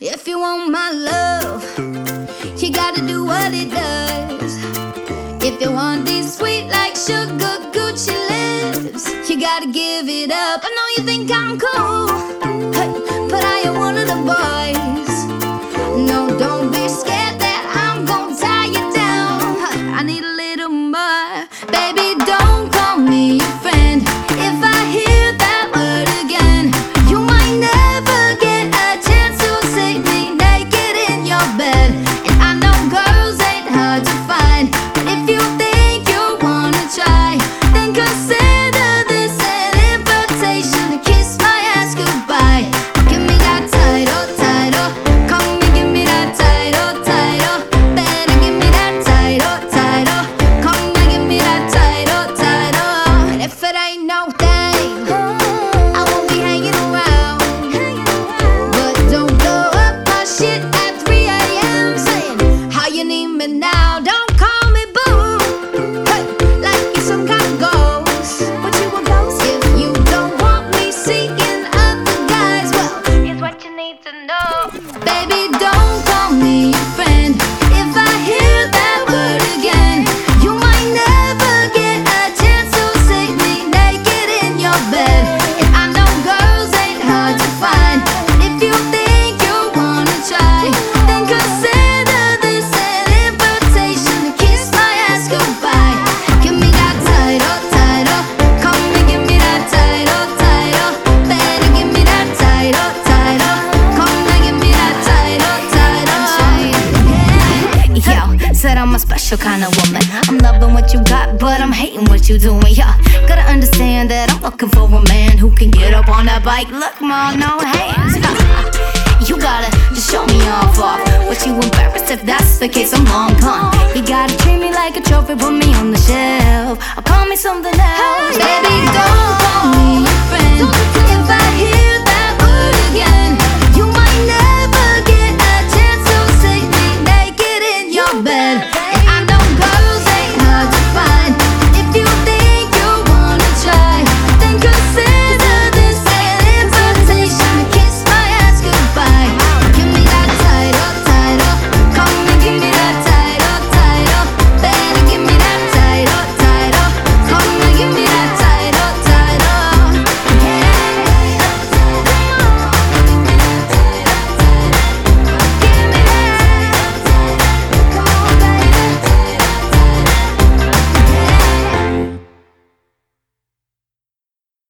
If you want my love, you gotta do what it does. If you want these sweet like sugar Gucci lips, you gotta give it up. I know you think I'm cool, hey, but I am one of the boys. No, don't be scared that I'm gonna tie you down. I need a little more. Baby, don't call me your friend. If I hear that word again, you might never get a chance to see me naked in your bed. And I know girls ain't hard to find, but if you think you wanna try, then consider this an invitation to kiss my ass goodbye. Give me that title, title. Come and give me that title, title. Better give me that title, title. Come and give me that title, title. And if it ain't no thing, I won't be hanging around. But don't blow up my shit at 3 a.m. saying how you need me now. Don't call me boo, hey, like you're some kind of ghost. But you a ghost if you don't want me seeking other guys. Well, here's what you need to know. Baby, don't call me your friend. If I hear that word again, you might never get a chance to see me naked in your bed. And I know girls ain't hard to find, but if you think you wanna try, then consider this an invitation to kiss my ass goodbye. Give me that title, title. Come and give me that title, title. Better give me that title, title. Come and give me that title, title. Yo, said I'm a special kind of woman. I'm loving what you got, but I'm hating what you doing. Yeah, gotta understand that I'm looking for a man who can get up on that bike. Look, ma, no hands. You gotta just show me off. But you embarrassed if that's the case, I'm long gone. You gotta treat me like a trophy, put me on the shelf, or call me something else. Baby, don't call me